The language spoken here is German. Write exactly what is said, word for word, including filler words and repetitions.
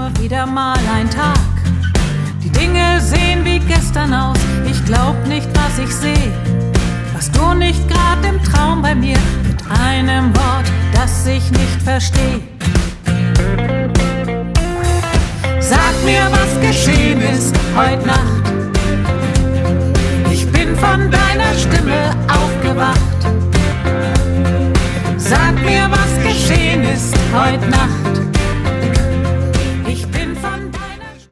nur wieder mal ein Tag. Die Dinge sehen wie gestern aus, ich glaub nicht, was ich seh. Warst du nicht grad im Traum bei mir, mit einem Wort, das ich nicht versteh. Sag mir, was geschehen ist heut Nacht. Ich bin von deiner Stimme aufgewacht.